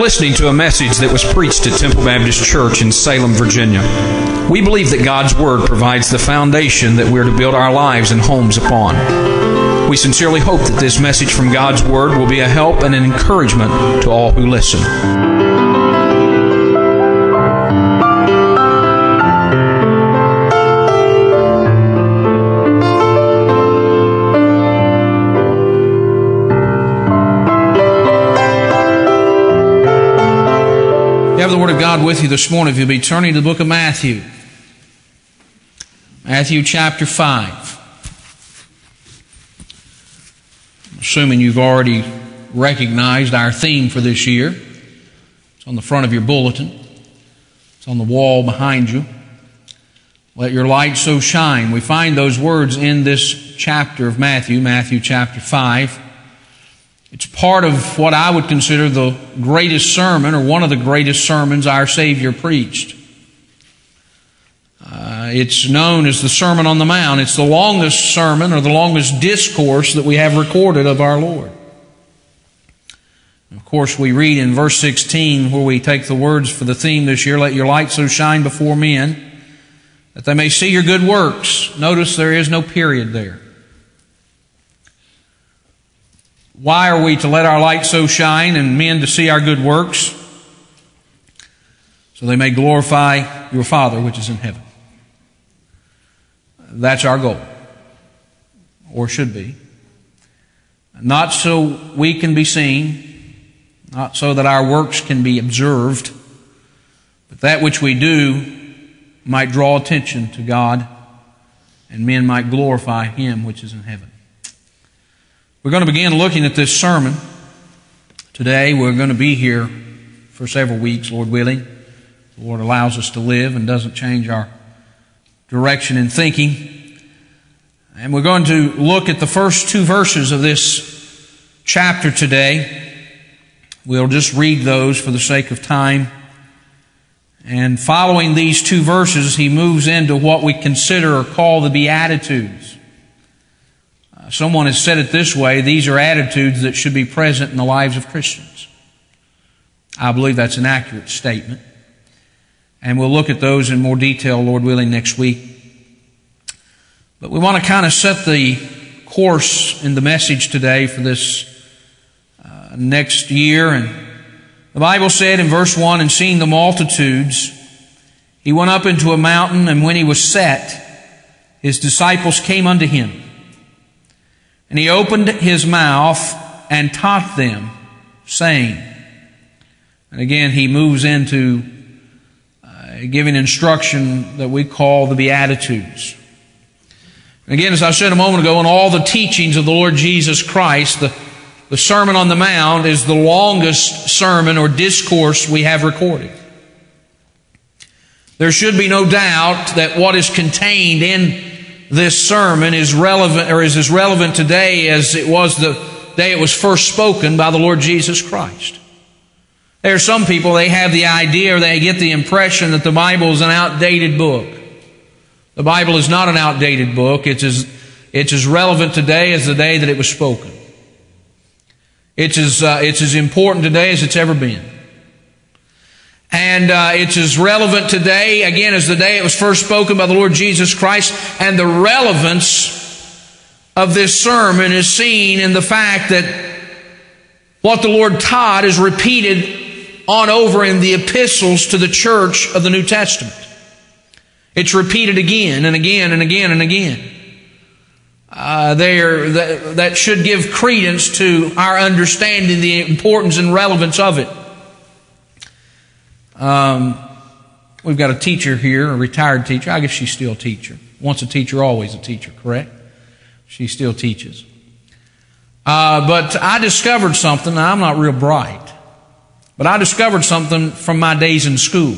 listening to a message that was preached at Temple Baptist Church in Salem, Virginia. We believe that God's Word provides the foundation that we're to build our lives and homes upon. We sincerely hope that this message from God's Word will be a help and an encouragement to all who listen. You have the Word of God with you this morning. If you'll be turning to the book of Matthew. Matthew chapter 5. I'm assuming you've already recognized our theme for this year. It's on the front of your bulletin. It's on the wall behind you. Let your light so shine. We find those words in this chapter of Matthew, Matthew chapter 5. It's part of what I would consider the greatest sermon, or one of the greatest sermons our Savior preached. It's known as the Sermon on the Mount. It's the longest sermon, or the longest discourse that we have recorded of our Lord. And of course, we read in verse 16, where we take the words for the theme this year, "Let your light so shine before men, that they may see your good works." Notice there is no period there. Why are we to let our light so shine and men to see our good works? So they may glorify your Father which is in heaven. That's our goal, or should be. Not so we can be seen, not so that our works can be observed, but that which we do might draw attention to God, and men might glorify Him which is in heaven. We're going to begin looking at this sermon today. We're going to be here for several weeks, Lord willing. The Lord allows us to live and doesn't change our direction in thinking. And we're going to look at the first two verses of this chapter today. We'll just read those for the sake of time. And following these two verses, he moves into what we consider or call the Beatitudes. Someone has said it this way: these are attitudes that should be present in the lives of Christians. I believe that's an accurate statement. And we'll look at those in more detail, Lord willing, next week. But we want to kind of set the course in the message today for this next year. And the Bible said in verse 1, "And seeing the multitudes, he went up into a mountain, and when he was set, his disciples came unto him. And he opened his mouth and taught them, saying," and again he moves into giving instruction that we call the Beatitudes. And again, as I said a moment ago, in all the teachings of the Lord Jesus Christ, the Sermon on the Mount is the longest sermon or discourse we have recorded. There should be no doubt that what is contained in this sermon is relevant, or is as relevant today as it was the day it was first spoken by the Lord Jesus Christ. There are some people, they have the idea, or they get the impression that the Bible is an outdated book. The Bible is not an outdated book. It's as relevant today as the day that it was spoken. It's as important today as it's ever been. And it's as relevant today, again, as the day it was first spoken by the Lord Jesus Christ. And the relevance of this sermon is seen in the fact that what the Lord taught is repeated on over in the epistles to the church of the New Testament. It's repeated again and again and again and again. That should give credence to our understanding the importance and relevance of it. We've got a teacher here, a retired teacher. I guess she's still a teacher. Once a teacher, always a teacher, correct? She still teaches. But I discovered something. Now, I'm not real bright, but I discovered something from my days in school.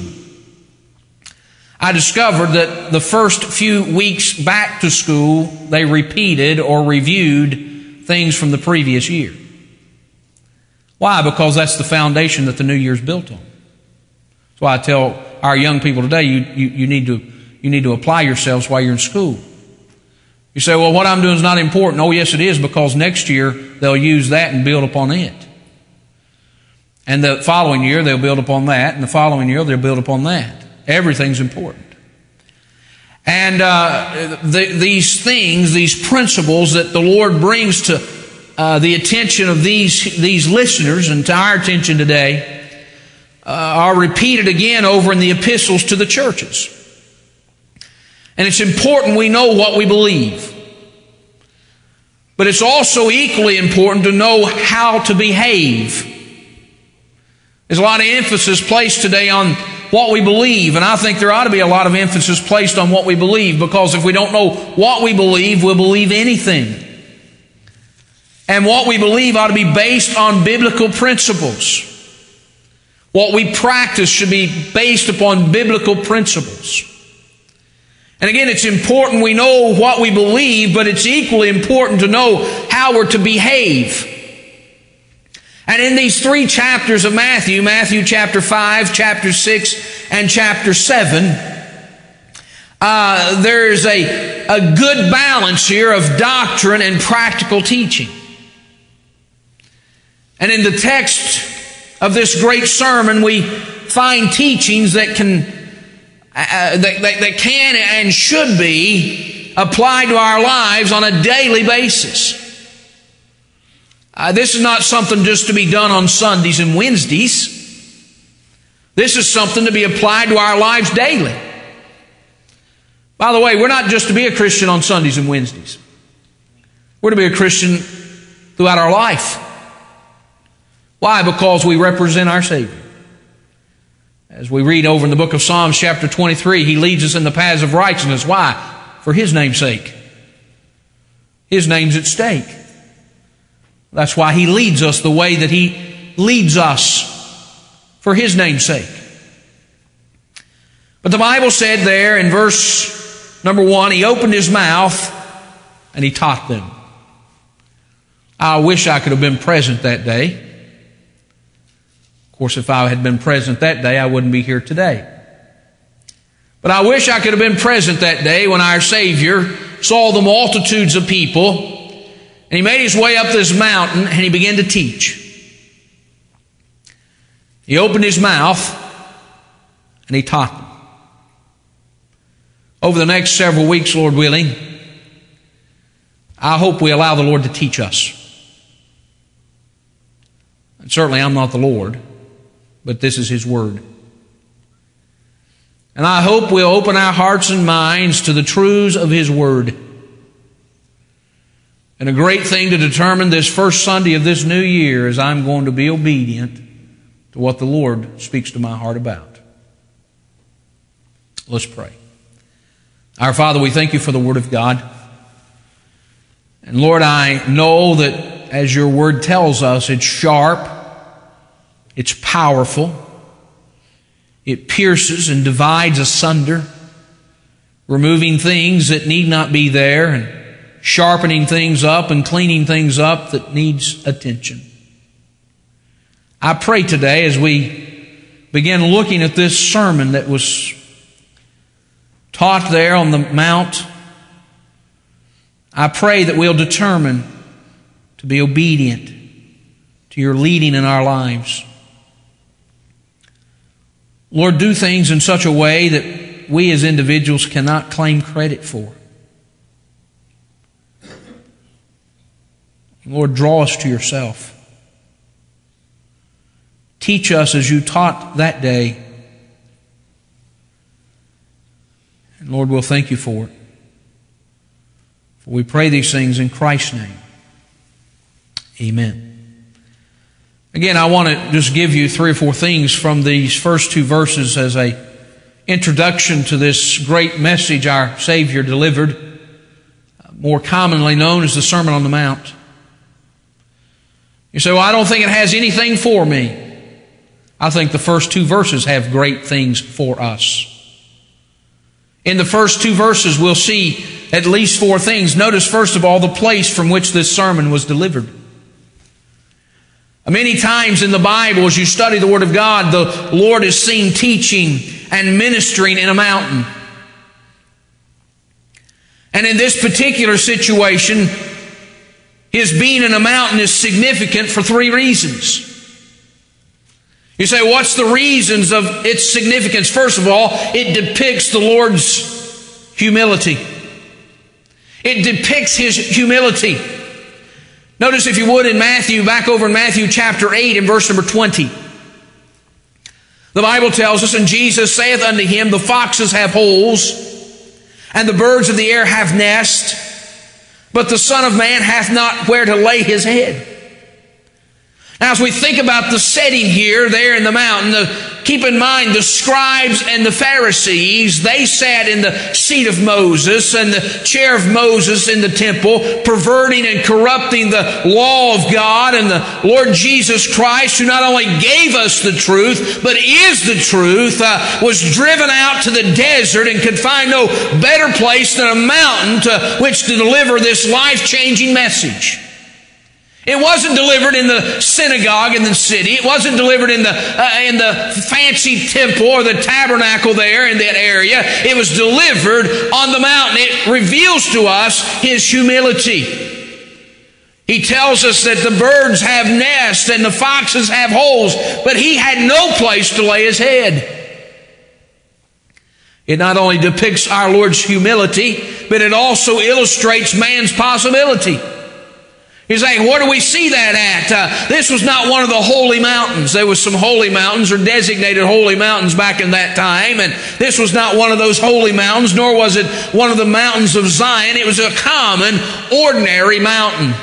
I discovered that the first few weeks back to school, they repeated or reviewed things from the previous year. Why? Because that's the foundation that the new year's built on. That's why I tell our young people today, you need to apply yourselves while you're in school. You say, well, what I'm doing is not important. Oh, yes, it is, because next year they'll use that and build upon it. And the following year they'll build upon that, and the following year they'll build upon that. Everything's important. And these things, these principles that the Lord brings to the attention of these listeners and to our attention today are repeated again over in the epistles to the churches. And it's important we know what we believe. But it's also equally important to know how to behave. There's a lot of emphasis placed today on what we believe, and I think there ought to be a lot of emphasis placed on what we believe, because if we don't know what we believe, we'll believe anything. And what we believe ought to be based on biblical principles. What we practice should be based upon biblical principles. And again, it's important we know what we believe, but it's equally important to know how we're to behave. And in these 3 chapters of Matthew, Matthew chapter 5, chapter 6, and chapter 7, there's a good balance here of doctrine and practical teaching. And in the text of this great sermon, we find teachings that can and should be applied to our lives on a daily basis. This is not something just to be done on Sundays and Wednesdays. This is something to be applied to our lives daily. By the way, we're not just to be a Christian on Sundays and Wednesdays. We're to be a Christian throughout our life. Why? Because we represent our Savior. As we read over in the book of Psalms chapter 23, He leads us in the paths of righteousness. Why? For His name's sake. His name's at stake. That's why He leads us the way that He leads us, for His name's sake. But the Bible said there in verse number 1, He opened His mouth and He taught them. I wish I could have been present that day. Of course, if I had been present that day, I wouldn't be here today. But I wish I could have been present that day when our Savior saw the multitudes of people, and He made His way up this mountain and He began to teach. He opened His mouth and He taught them. Over the next several weeks, Lord willing, I hope we allow the Lord to teach us. And certainly I'm not the Lord, but this is His Word. And I hope we'll open our hearts and minds to the truths of His Word. And a great thing to determine this first Sunday of this new year is I'm going to be obedient to what the Lord speaks to my heart about. Let's pray. Our Father, we thank You for the Word of God. And Lord, I know that as Your Word tells us, it's sharp, it's powerful, it pierces and divides asunder, removing things that need not be there and sharpening things up and cleaning things up that needs attention. I pray today as we begin looking at this sermon that was taught there on the Mount, I pray that we'll determine to be obedient to Your leading in our lives. Lord, do things in such a way that we as individuals cannot claim credit for. Lord, draw us to Yourself. Teach us as You taught that day. And Lord, we'll thank You for it. For we pray these things in Christ's name. Amen. Again, I want to just give you 3 or 4 things from these first 2 verses as an introduction to this great message our Savior delivered, more commonly known as the Sermon on the Mount. You say, well, I don't think it has anything for me. I think the first 2 verses have great things for us. In the first 2 verses, we'll see at least 4 things. Notice, first of all, the place from which this sermon was delivered. Many times in the Bible, as you study the Word of God, the Lord is seen teaching and ministering in a mountain. And in this particular situation, His being in a mountain is significant for 3 reasons. You say, what's the reasons of its significance? First of all, it depicts the Lord's humility. It depicts His humility. Notice, if you would, in Matthew, back over in Matthew chapter 8 and verse number 20. The Bible tells us, and Jesus saith unto him, the foxes have holes, and the birds of the air have nests, but the Son of Man hath not where to lay His head. Now, as we think about the setting here, there in the mountain, keep in mind the scribes and the Pharisees, they sat in the seat of Moses and the chair of Moses in the temple, perverting and corrupting the law of God. And the Lord Jesus Christ, who not only gave us the truth, but is the truth, was driven out to the desert and could find no better place than a mountain to which to deliver this life-changing message. It wasn't delivered in the synagogue in the city. It wasn't delivered in the fancy temple or the tabernacle there in that area. It was delivered on the mountain. It reveals to us His humility. He tells us that the birds have nests and the foxes have holes, but He had no place to lay His head. It not only depicts our Lord's humility, but it also illustrates man's possibility. You say, where do we see that at? This was not one of the holy mountains. There was some holy mountains or designated holy mountains back in that time. And this was not one of those holy mountains, nor was it one of the mountains of Zion. It was a common, ordinary mountain.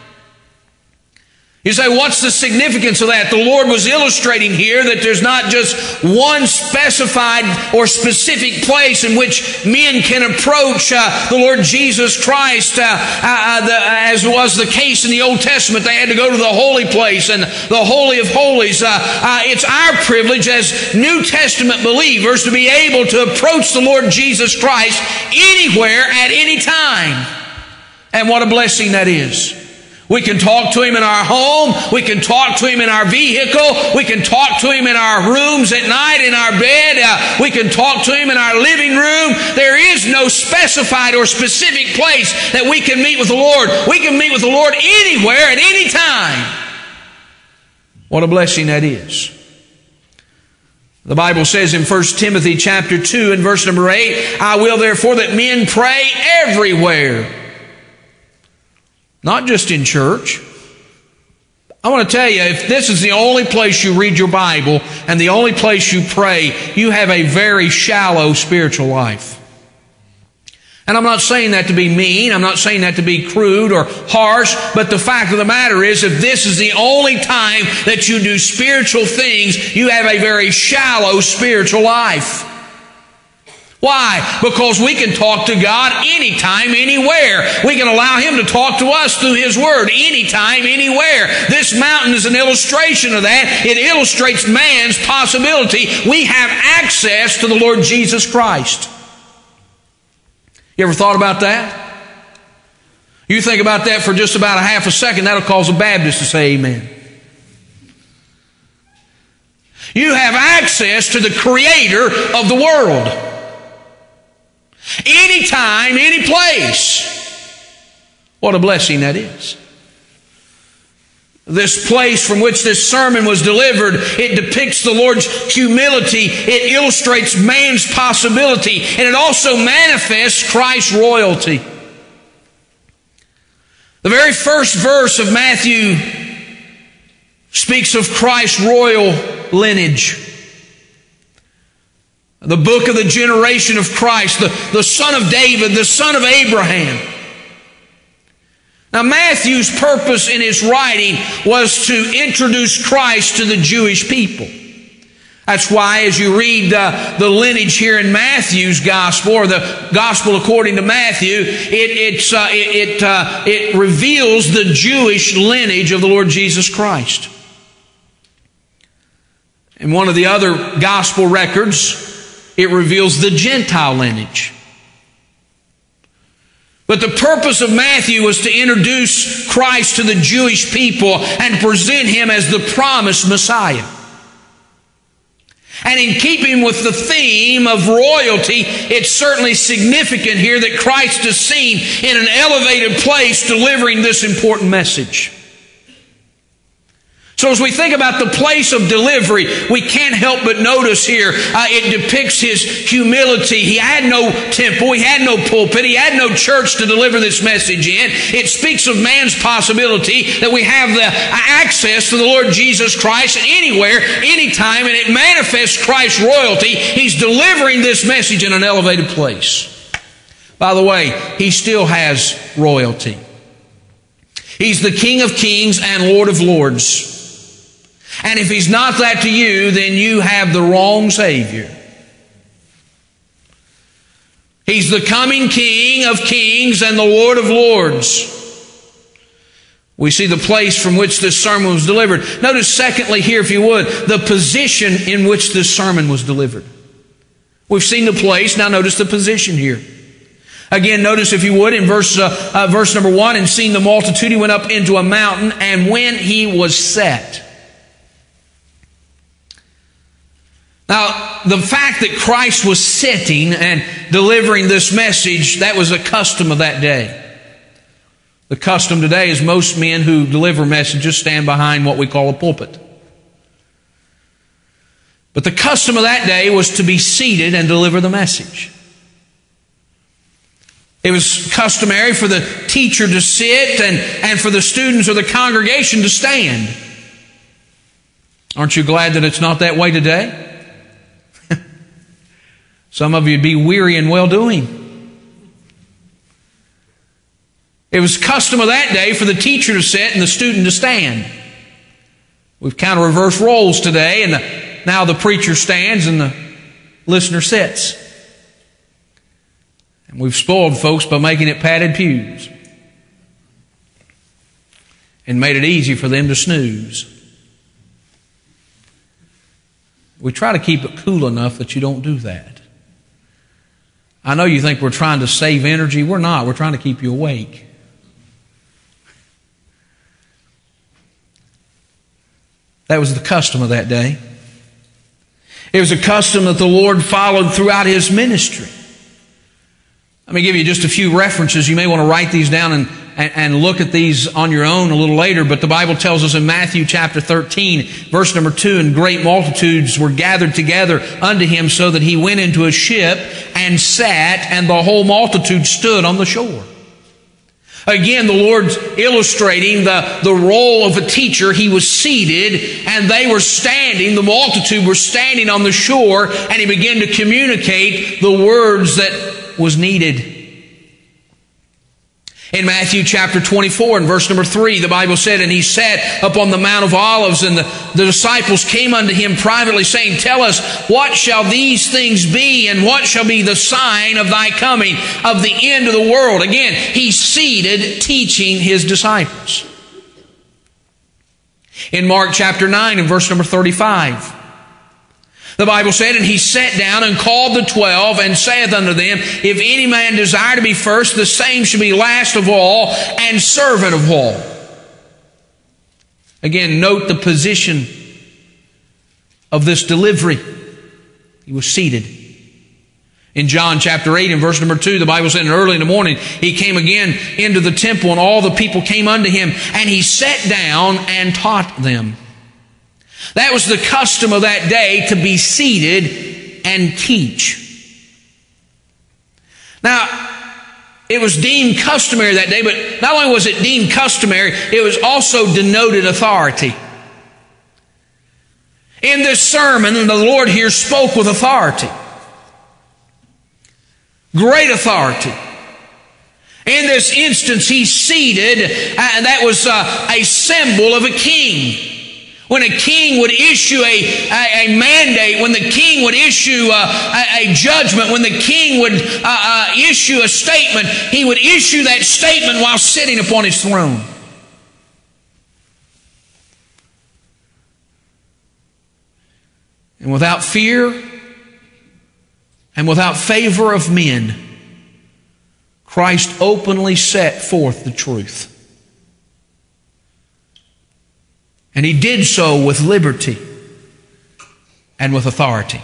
You say, what's the significance of that? The Lord was illustrating here that there's not just one specified or specific place in which men can approach the Lord Jesus Christ, as was the case in the Old Testament. They had to go to the holy place and the Holy of Holies. It's our privilege as New Testament believers to be able to approach the Lord Jesus Christ anywhere at any time. And what a blessing that is. We can talk to Him in our home. We can talk to Him in our vehicle. We can talk to Him in our rooms at night, in our bed. We can talk to Him in our living room. There is no specified or specific place that we can meet with the Lord. We can meet with the Lord anywhere at any time. What a blessing that is. The Bible says in 1 Timothy chapter 2 and verse number 8, I will therefore that men pray everywhere. Not just in church. I want to tell you, if this is the only place you read your Bible and the only place you pray, you have a very shallow spiritual life. And I'm not saying that to be mean. I'm not saying that to be crude or harsh. But the fact of the matter is, if this is the only time that you do spiritual things, you have a very shallow spiritual life. Why? Because we can talk to God anytime, anywhere. We can allow Him to talk to us through His Word anytime, anywhere. This mountain is an illustration of that. It illustrates man's possibility. We have access to the Lord Jesus Christ. You ever thought about that? You think about that for just about a half a second, that'll cause a Baptist to say amen. You have access to the Creator of the world. Anytime, any place. What a blessing that is. This place from which this sermon was delivered, it depicts the Lord's humility. It illustrates man's possibility. And it also manifests Christ's royalty. The very first verse of Matthew speaks of Christ's royal lineage. The book of the generation of Christ, the son of David, the son of Abraham. Now, Matthew's purpose in his writing was to introduce Christ to the Jewish people. That's why, as you read the lineage here in Matthew's gospel, or the gospel according to Matthew, it reveals the Jewish lineage of the Lord Jesus Christ. In one of the other gospel records, it reveals the Gentile lineage. But the purpose of Matthew was to introduce Christ to the Jewish people and present Him as the promised Messiah. And in keeping with the theme of royalty, it's certainly significant here that Christ is seen in an elevated place delivering this important message. So as we think about the place of delivery, we can't help but notice here, it depicts His humility. He had no temple, He had no pulpit, He had no church to deliver this message in. It speaks of man's possibility that we have the access to the Lord Jesus Christ anywhere, anytime, and it manifests Christ's royalty. He's delivering this message in an elevated place. By the way, He still has royalty. He's the King of Kings and Lord of Lords. And if He's not that to you, then you have the wrong Savior. He's the coming King of Kings and the Lord of Lords. We see the place from which this sermon was delivered. Notice secondly here, if you would, the position in which this sermon was delivered. We've seen the place, now notice the position here. Again, notice if you would, in verse number 1, and seeing the multitude, He went up into a mountain, and when He was set. Now, the fact that Christ was sitting and delivering this message, that was a custom of that day. The custom today is most men who deliver messages stand behind what we call a pulpit. But the custom of that day was to be seated and deliver the message. It was customary for the teacher to sit and for the students or the congregation to stand. Aren't you glad that it's not that way today? Some of you would be weary in well-doing. It was custom of that day for the teacher to sit and the student to stand. We've kind of reversed roles today, and now the preacher stands and the listener sits. And we've spoiled folks by making it padded pews and made it easy for them to snooze. We try to keep it cool enough that you don't do that. I know you think we're trying to save energy. We're not. We're trying to keep you awake. That was the custom of that day. It was a custom that the Lord followed throughout His ministry. Let me give you just a few references. You may want to write these down and look at these on your own a little later. But the Bible tells us in Matthew chapter 13, verse number 2, and great multitudes were gathered together unto Him, so that He went into a ship and sat, and the whole multitude stood on the shore. Again, the Lord's illustrating the role of a teacher. He was seated and they were standing. The multitude were standing on the shore, and He began to communicate the words that was needed. In Matthew chapter 24 and verse number 3, the Bible said, and He sat upon the Mount of Olives, and the disciples came unto Him privately, saying, Tell us, what shall these things be, and what shall be the sign of Thy coming, of the end of the world? Again, He's seated teaching His disciples. In Mark chapter 9 and verse number 35, the Bible said, and He sat down and called the 12 and saith unto them, If any man desire to be first, the same shall be last of all and servant of all. Again, note the position of this delivery. He was seated. In John chapter 8 and verse number 2, the Bible said, and early in the morning He came again into the temple, and all the people came unto Him, and He sat down and taught them. That was the custom of that day, to be seated and teach. Now, it was deemed customary that day, but not only was it deemed customary, it was also denoted authority. In this sermon, the Lord here spoke with authority. Great authority. In this instance, He's seated, and that was a symbol of a king. When a king would issue a mandate, when the king would issue a judgment, when the king would issue a statement, he would issue that statement while sitting upon his throne. And without fear and without favor of men, Christ openly set forth the truth. And He did so with liberty and with authority.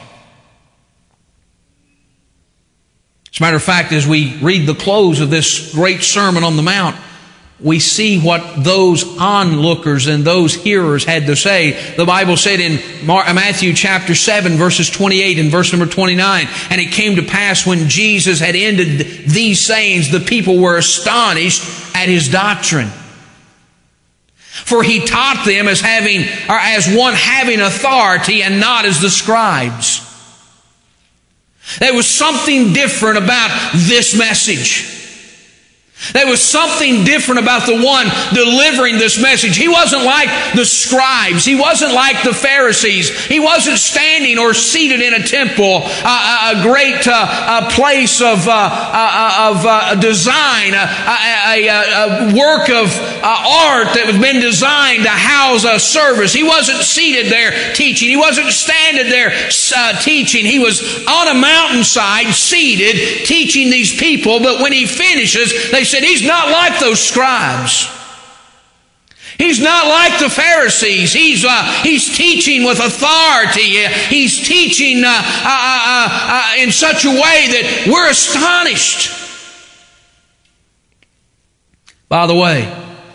As a matter of fact, as we read the close of this great Sermon on the Mount, we see what those onlookers and those hearers had to say. The Bible said in Matthew chapter 7, verses 28 and verse number 29, "And it came to pass when Jesus had ended these sayings, the people were astonished at His doctrine. For He taught them as one having authority and not as the scribes." There was something different about this message. There was something different about the one delivering this message. He wasn't like the scribes. He wasn't like the Pharisees. He wasn't standing or seated in a temple, a great place of design, a work of art that was been designed to house a service. He wasn't seated there teaching. He wasn't standing there teaching. He was on a mountainside, seated, teaching these people. But when He finishes, they said, "He's not like those scribes. He's not like the Pharisees. He's teaching with authority. He's teaching in such a way that we're astonished." By the way,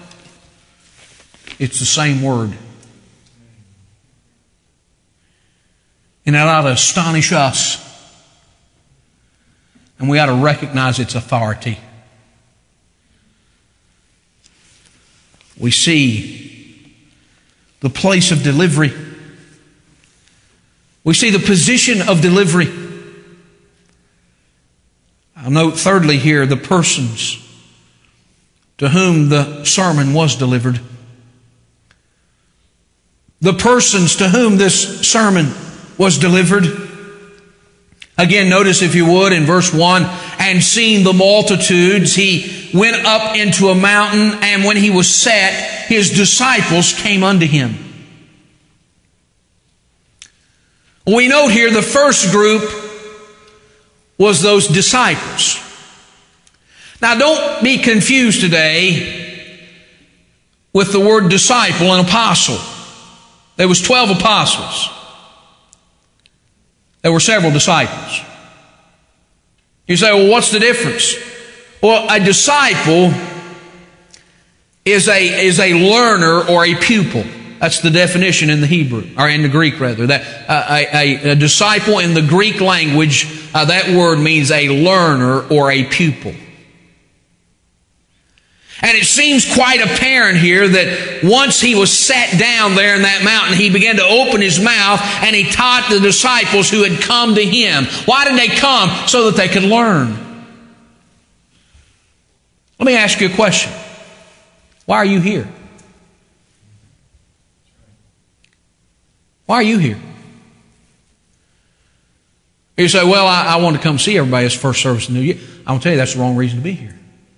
it's the same word. And that ought to astonish us. And we ought to recognize its authority. We see the place of delivery. We see the position of delivery. I'll note thirdly here the persons to whom the sermon was delivered. The persons to whom this sermon was delivered. Again, notice if you would in verse 1, "And seeing the multitudes, He went up into a mountain, and when He was set, His disciples came unto Him." We note here the first group was those disciples. Now don't be confused today with the word disciple and apostle. There was 12 apostles. There were several disciples. You say, well, what's the difference? Well, a disciple is a learner or a pupil. That's the definition in the Hebrew, or in the Greek rather. That a disciple in the Greek language, that word means a learner or a pupil. And it seems quite apparent here that once He was sat down there in that mountain, He began to open His mouth and He taught the disciples who had come to Him. Why did they come? So that they could learn. Let me ask you a question. Why are you here? Why are you here? You say, well, I want to come see everybody. It's first service in the New Year. I'm going to tell you, that's the wrong reason to be here.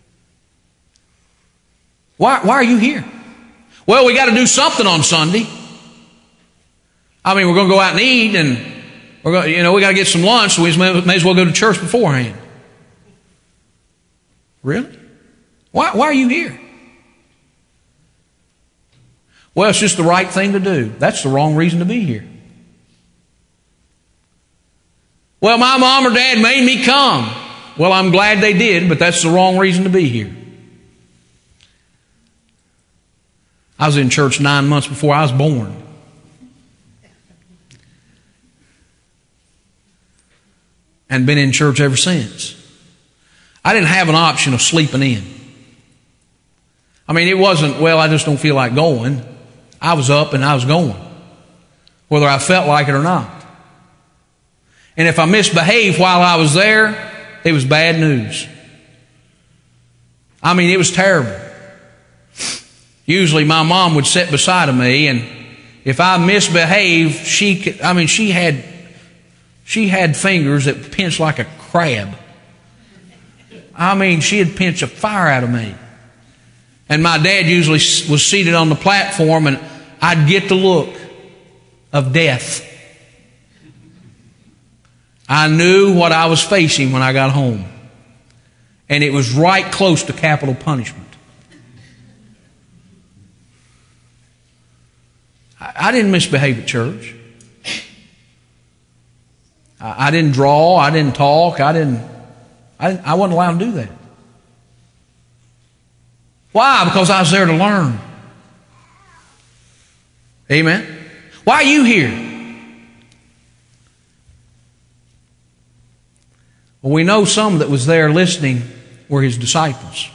Why are you here? Well, we got to do something on Sunday. I mean, we're going to go out and eat, and we got to get some lunch, so we may as well go to church beforehand. Really? Why are you here? Well, it's just the right thing to do. That's the wrong reason to be here. Well, my mom or dad made me come. Well, I'm glad they did, but that's the wrong reason to be here. I was in church 9 months before I was born. And been in church ever since. I didn't have an option of sleeping in. I mean, it wasn't, well, I just don't feel like going. I was up and I was going, whether I felt like it or not. And if I misbehaved while I was there, it was bad news. I mean, it was terrible. Usually my mom would sit beside of me, and if I misbehaved, she had fingers that pinched like a crab. I mean, she'd pinch a fire out of me. And my dad usually was seated on the platform, and I'd get the look of death. I knew what I was facing when I got home. And it was right close to capital punishment. I didn't misbehave at church. I didn't draw. I didn't talk. I wasn't allowed to do that. Why? Because I was there to learn. Amen? Why are you here? Well, we know some that was there listening were His disciples.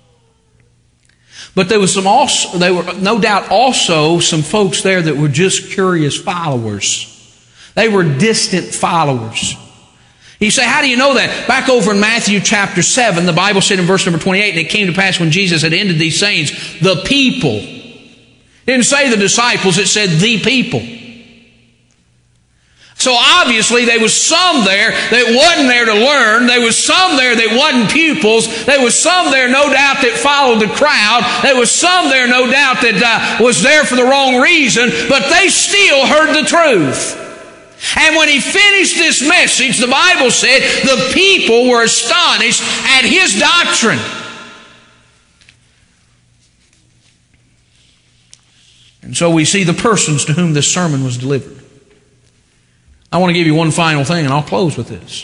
But there were no doubt also some folks there that were just curious followers. They were distant followers. You say, how do you know that? Back over in Matthew chapter 7, the Bible said in verse number 28, and it came to pass when Jesus had ended these sayings, the people. It didn't say the disciples, it said the people. So obviously there was some there that wasn't there to learn. There was some there that wasn't pupils. There was some there, no doubt, that followed the crowd. There was some there, no doubt, that was there for the wrong reason. But they still heard the truth. And when He finished this message, the Bible said the people were astonished at His doctrine. And so we see the persons to whom this sermon was delivered. I want to give you one final thing, and I'll close with this.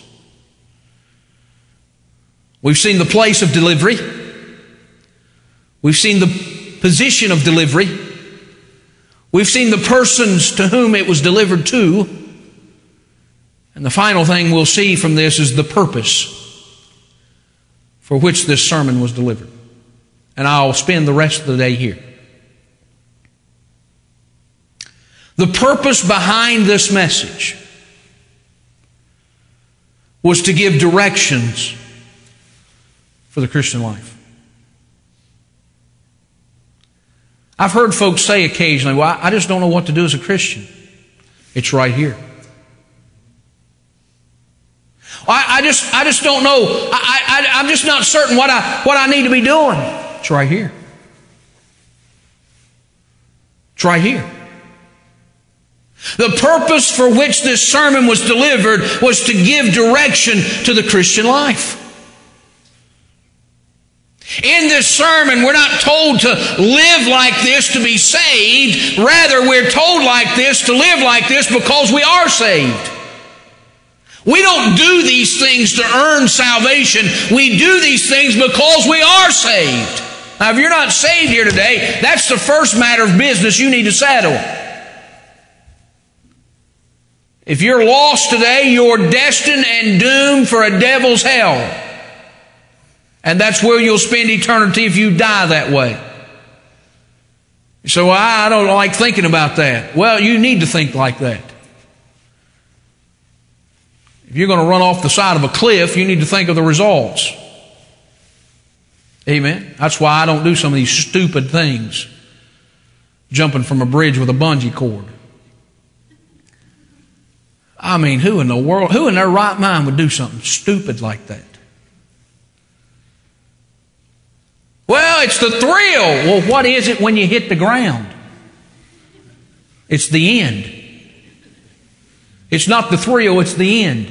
We've seen the place of delivery. We've seen the position of delivery. We've seen the persons to whom it was delivered to. And the final thing we'll see from this is the purpose for which this sermon was delivered. And I'll spend the rest of the day here. The purpose behind this message was to give directions for the Christian life. I've heard folks say occasionally, well, I just don't know what to do as a Christian. It's right here. I just don't know. I'm just not certain what I need to be doing. It's right here. It's right here. The purpose for which this sermon was delivered was to give direction to the Christian life. In this sermon, we're not told to live like this to be saved. Rather, we're told like this to live like this because we are saved. We don't do these things to earn salvation. We do these things because we are saved. Now, if you're not saved here today, that's the first matter of business you need to settle. If you're lost today, you're destined and doomed for a devil's hell. And that's where you'll spend eternity if you die that way. So I don't like thinking about that. Well, you need to think like that. If you're going to run off the side of a cliff, you need to think of the results. Amen. That's why I don't do some of these stupid things. Jumping from a bridge with a bungee cord. I mean, who in the world, who in their right mind would do something stupid like that? Well, it's the thrill. Well, what is it when you hit the ground? It's the end. It's not the thrill, it's the end.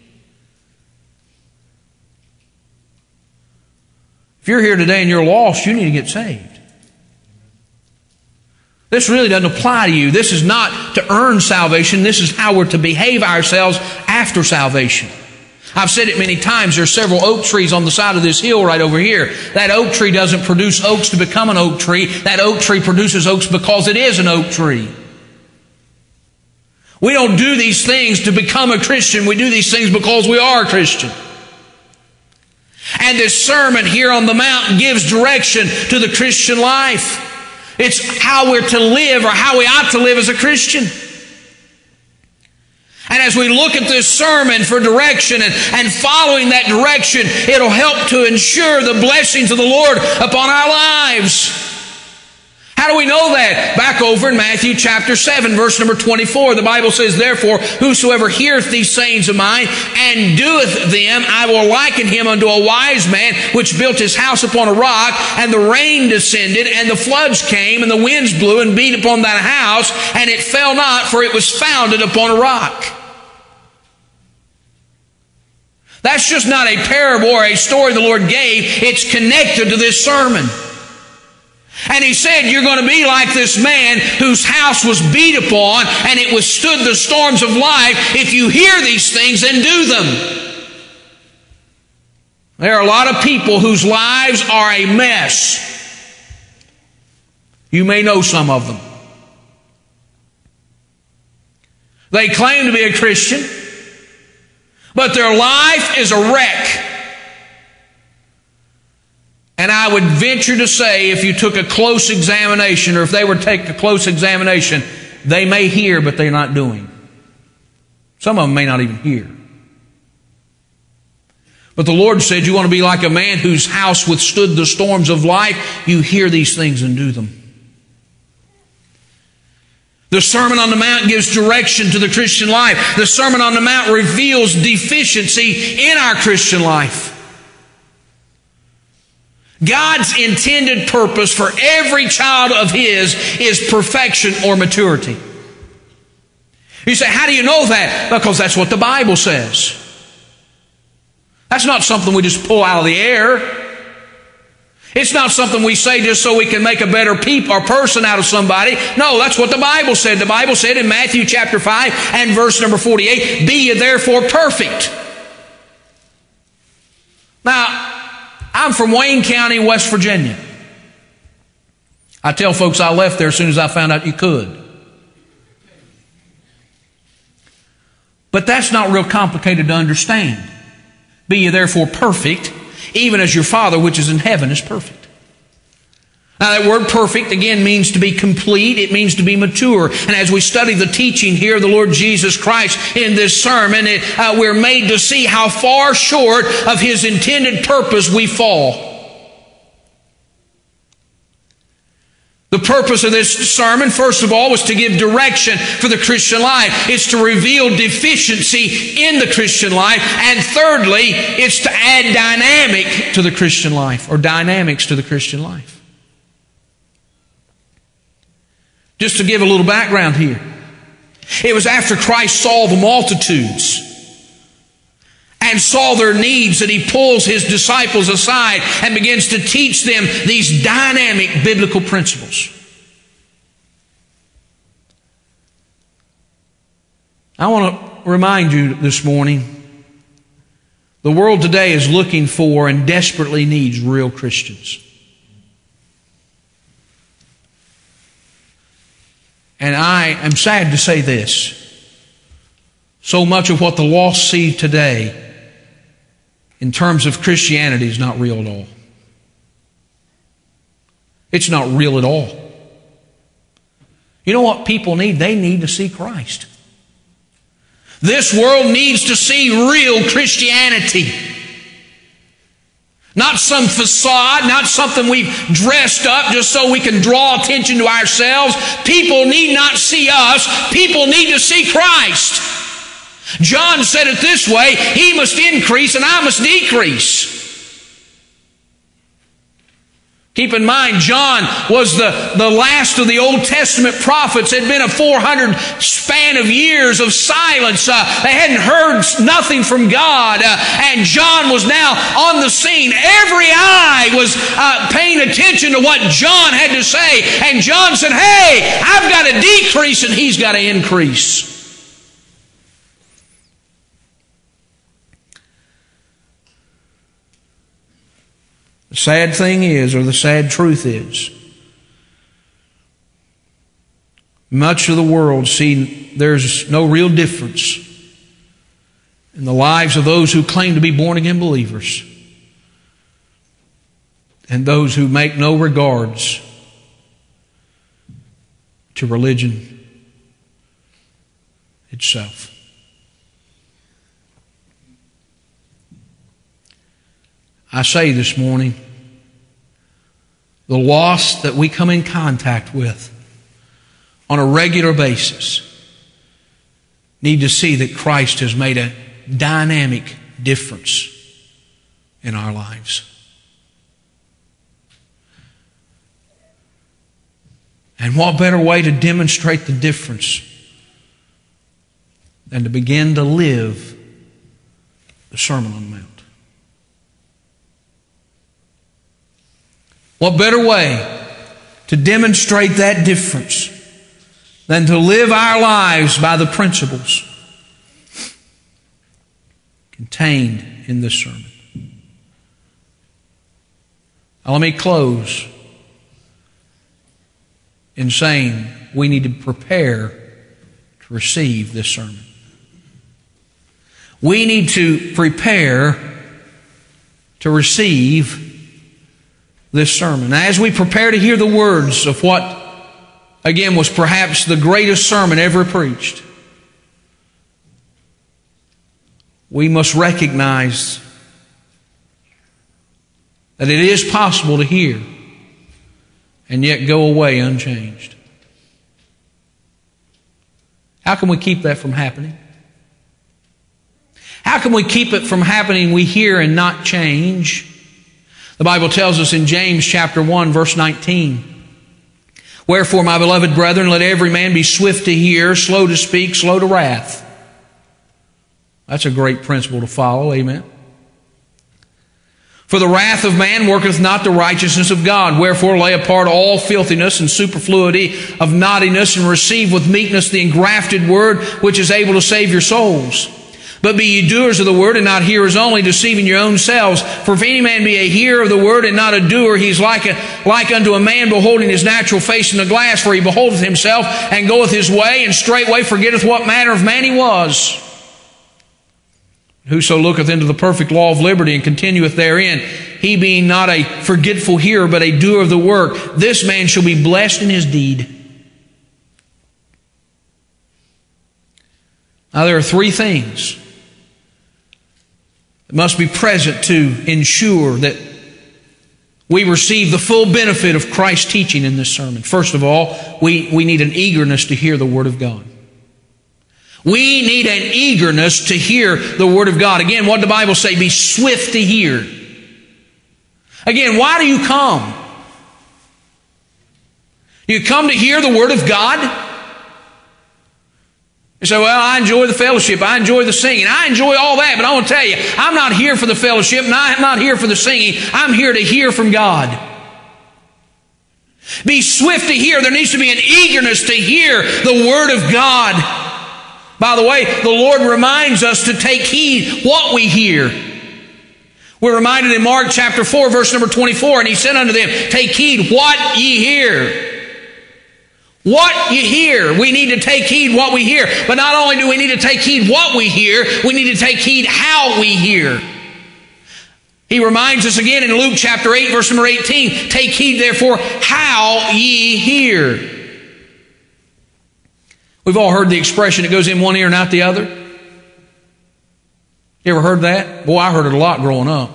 If you're here today and you're lost, you need to get saved. This really doesn't apply to you. This is not to earn salvation. This is how we're to behave ourselves after salvation. I've said it many times. There's several oak trees on the side of this hill right over here. That oak tree doesn't produce oaks to become an oak tree. That oak tree produces oaks because it is an oak tree. We don't do these things to become a Christian. We do these things because we are a Christian. And this sermon here on the mountain gives direction to the Christian life. It's how we're to live, or how we ought to live as a Christian. And as we look at this sermon for direction and following that direction, it'll help to ensure the blessings of the Lord upon our lives. How do we know that? Back over in Matthew chapter 7, verse number 24, the Bible says, "Therefore, whosoever heareth these sayings of mine and doeth them, I will liken him unto a wise man which built his house upon a rock, and the rain descended, and the floods came, and the winds blew and beat upon that house, and it fell not, for it was founded upon a rock." That's just not a parable or a story the Lord gave. It's connected to this sermon. And He said, you're going to be like this man whose house was beat upon and it withstood the storms of life. If you hear these things and do them. There are a lot of people whose lives are a mess. You may know some of them. They claim to be a Christian, but their life is a wreck. And I would venture to say, if you took a close examination, or if they were to take a close examination, they may hear, but they're not doing. Some of them may not even hear. But the Lord said, you want to be like a man whose house withstood the storms of life? You hear these things and do them. The Sermon on the Mount gives direction to the Christian life. The Sermon on the Mount reveals deficiency in our Christian life. God's intended purpose for every child of His is perfection or maturity. You say, how do you know that? Because that's what the Bible says. That's not something we just pull out of the air. It's not something we say just so we can make a better person out of somebody. No, that's what the Bible said. The Bible said in Matthew chapter 5 and verse number 48, be ye therefore perfect. Now, I'm from Wayne County, West Virginia. I tell folks I left there as soon as I found out you could. But that's not real complicated to understand. Be ye therefore perfect, even as your Father which is in heaven is perfect. Now that word perfect again means to be complete. It means to be mature. And as we study the teaching here of the Lord Jesus Christ in this sermon, we're made to see how far short of His intended purpose we fall. The purpose of this sermon, first of all, was to give direction for the Christian life. It's to reveal deficiency in the Christian life. And thirdly, it's to add dynamic to the Christian life, or dynamics to the Christian life. Just to give a little background here. It was after Christ saw the multitudes and saw their needs that He pulls His disciples aside and begins to teach them these dynamic biblical principles. I want to remind you this morning, the world today is looking for and desperately needs real Christians. And I am sad to say this. So much of what the lost see today in terms of Christianity is not real at all. It's not real at all. You know what people need? They need to see Christ. This world needs to see real Christianity. Not some facade, not something we've dressed up just so we can draw attention to ourselves. People need not see us. People need to see Christ. John said it this way, He must increase and I must decrease. Keep in mind, John was the last of the Old Testament prophets. It had been a 400 span of years of silence. They hadn't heard nothing from God. And John was now on the scene. Every eye was paying attention to what John had to say. And John said, hey, I've got to decrease and he's got to increase. The sad thing is, or the sad truth is, much of the world see there's no real difference in the lives of those who claim to be born-again believers and those who make no regards to religion itself. I say this morning, the lost that we come in contact with on a regular basis need to see that Christ has made a dynamic difference in our lives. And what better way to demonstrate the difference than to begin to live the Sermon on the Mount? What better way to demonstrate that difference than to live our lives by the principles contained in this sermon? Now let me close in saying we need to prepare to receive this sermon. We need to prepare to receive this sermon. As we prepare to hear the words of what, again, was perhaps the greatest sermon ever preached, we must recognize that it is possible to hear and yet go away unchanged. How can we keep that from happening? How can we keep it from happening? We hear and not change. The Bible tells us in James chapter 1, verse 19, "Wherefore, my beloved brethren, let every man be swift to hear, slow to speak, slow to wrath." That's a great principle to follow, amen. "For the wrath of man worketh not the righteousness of God. Wherefore lay apart all filthiness and superfluity of naughtiness, and receive with meekness the engrafted word, which is able to save your souls. But be ye doers of the word, and not hearers only, deceiving your own selves. For if any man be a hearer of the word, and not a doer, he is like unto a man beholding his natural face in a glass. For he beholdeth himself, and goeth his way, and straightway forgetteth what manner of man he was. Whoso looketh into the perfect law of liberty, and continueth therein, he being not a forgetful hearer, but a doer of the work, this man shall be blessed in his deed." Now there are three things that must be present to ensure that we receive the full benefit of Christ's teaching in this sermon. First of all, we need an eagerness to hear the Word of God. We need an eagerness to hear the Word of God. Again, what did the Bible say? Be swift to hear. Again, why do you come? You come to hear the Word of God? You say, "Well, I enjoy the fellowship, I enjoy the singing, I enjoy all that, but I want to tell you, I'm not here for the fellowship, and I'm not here for the singing. I'm here to hear from God." Be swift to hear. There needs to be an eagerness to hear the Word of God. By the way, the Lord reminds us to take heed what we hear. We're reminded in Mark chapter 4, verse number 24, "And he said unto them, Take heed what ye hear." What you hear. We need to take heed what we hear. But not only do we need to take heed what we hear, we need to take heed how we hear. He reminds us again in Luke chapter 8, verse number 18, "Take heed therefore how ye hear." We've all heard the expression, it goes in one ear and out the other. You ever heard that? Boy, I heard it a lot growing up.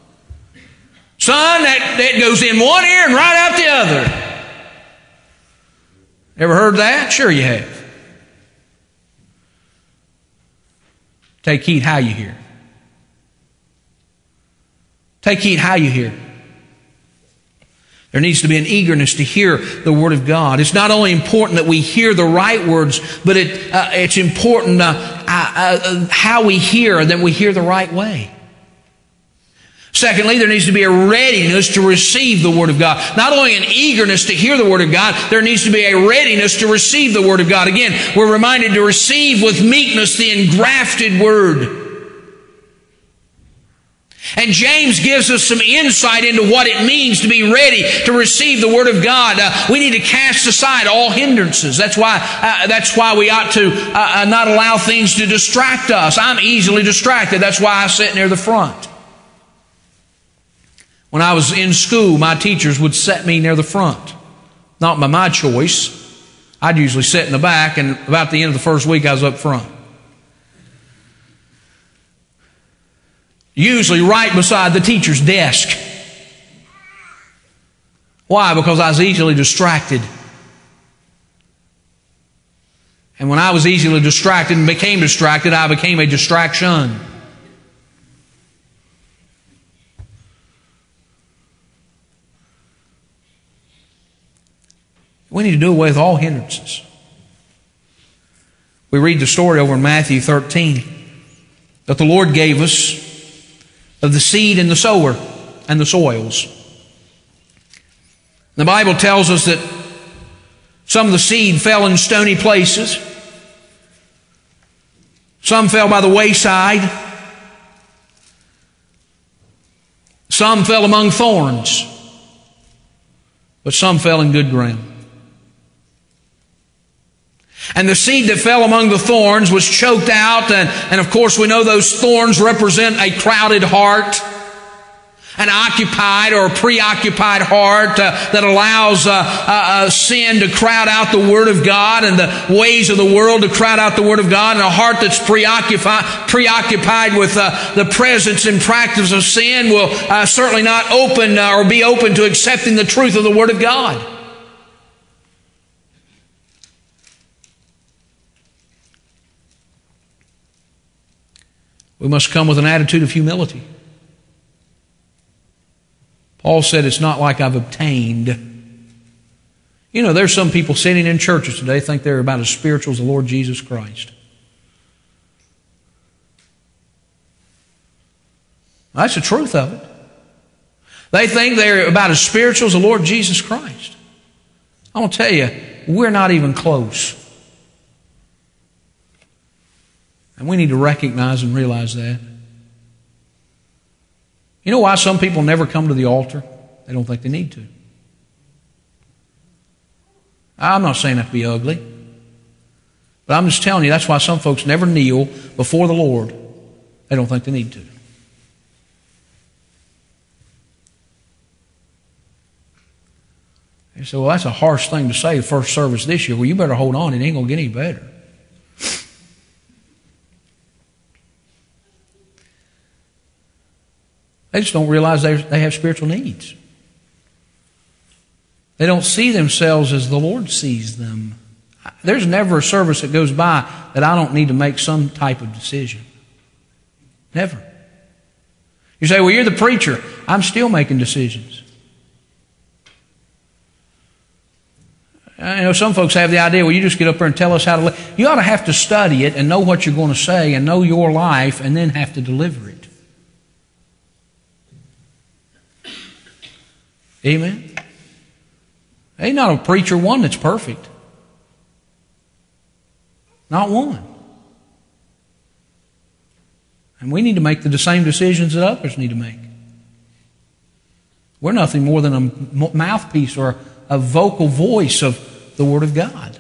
Son, that goes in one ear and right out the other. Ever heard that? Sure you have. Take heed how you hear. Take heed how you hear. There needs to be an eagerness to hear the Word of God. It's not only important that we hear the right words, but it's important how we hear, and that we hear the right way. Secondly, there needs to be a readiness to receive the Word of God. Not only an eagerness to hear the Word of God, there needs to be a readiness to receive the Word of God. Again, we're reminded to receive with meekness the engrafted Word. And James gives us some insight into what it means to be ready to receive the Word of God. We need to cast aside all hindrances. That's why we ought to not allow things to distract us. I'm easily distracted. That's why I sit near the front. When I was in school, my teachers would set me near the front. Not by my choice. I'd usually sit in the back, and about the end of the first week, I was up front. Usually right beside the teacher's desk. Why? Because I was easily distracted. And when I was easily distracted and became distracted, I became a distraction. We need to do away with all hindrances. We read the story over in Matthew 13 that the Lord gave us of the seed and the sower and the soils. The Bible tells us that some of the seed fell in stony places. Some fell by the wayside. Some fell among thorns. But some fell in good ground. And the seed that fell among the thorns was choked out. And of course we know those thorns represent a crowded heart, an occupied or preoccupied heart that allows sin to crowd out the Word of God and the ways of the world to crowd out the Word of God, and a heart that's preoccupied with the presence and practice of sin will certainly not open or be open to accepting the truth of the Word of God. We must come with an attitude of humility. Paul said, it's not like I've obtained. You know, there's some people sitting in churches today think they're about as spiritual as the Lord Jesus Christ. That's the truth of it. They think they're about as spiritual as the Lord Jesus Christ. I'm going to tell you, we're not even close. And we need to recognize and realize that. You know why some people never come to the altar? They don't think they need to. I'm not saying that to be ugly. But I'm just telling you, that's why some folks never kneel before the Lord. They don't think they need to. You say, well, that's a harsh thing to say the first service this year. Well, you better hold on. It ain't going to get any better. They just don't realize they have spiritual needs. They don't see themselves as the Lord sees them. There's never a service that goes by that I don't need to make some type of decision. Never. You say, well, you're the preacher. I'm still making decisions. You know, some folks have the idea, well, you just get up there and tell us how to live. You ought to have to study it and know what you're going to say and know your life and then have to deliver it. Amen? Ain't not a preacher one that's perfect. Not one. And we need to make the same decisions that others need to make. We're nothing more than a mouthpiece or a vocal voice of the Word of God.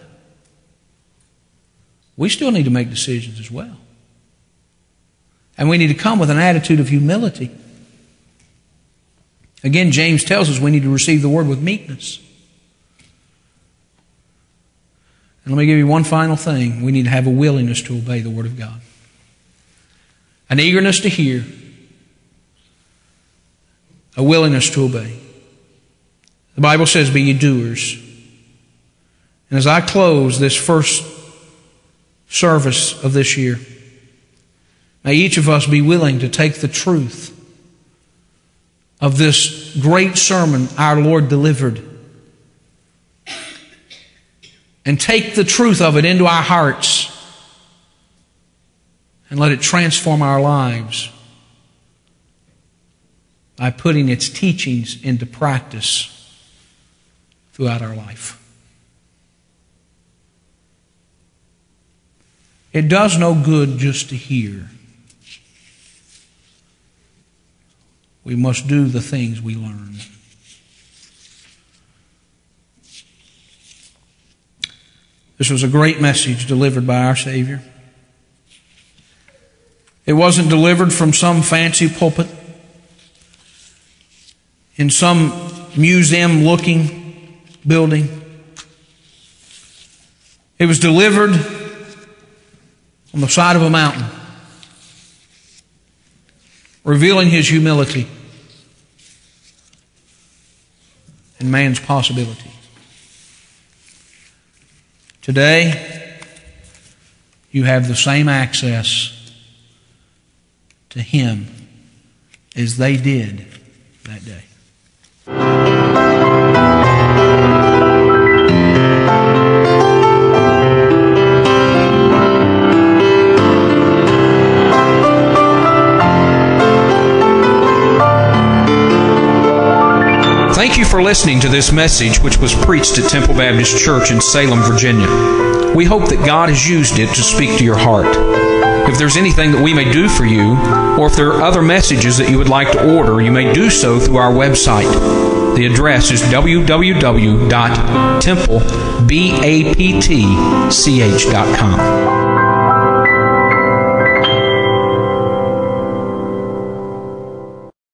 We still need to make decisions as well. And we need to come with an attitude of humility. Again, James tells us we need to receive the Word with meekness. And let me give you one final thing. We need to have a willingness to obey the Word of God. An eagerness to hear. A willingness to obey. The Bible says, be ye doers. And as I close this first service of this year, may each of us be willing to take the truth of this great sermon our Lord delivered and take the truth of it into our hearts and let it transform our lives by putting its teachings into practice throughout our life. It does no good just to hear. We must do the things we learn. This was a great message delivered by our Savior. It wasn't delivered from some fancy pulpit in some museum-looking building. It was delivered on the side of a mountain, revealing His humility and man's possibility. Today, you have the same access to Him as they did that day. Thank you for listening to this message, which was preached at Temple Baptist Church in Salem, Virginia. We hope that God has used it to speak to your heart. If there's anything that we may do for you, or if there are other messages that you would like to order, you may do so through our website. The address is www.templebaptch.com.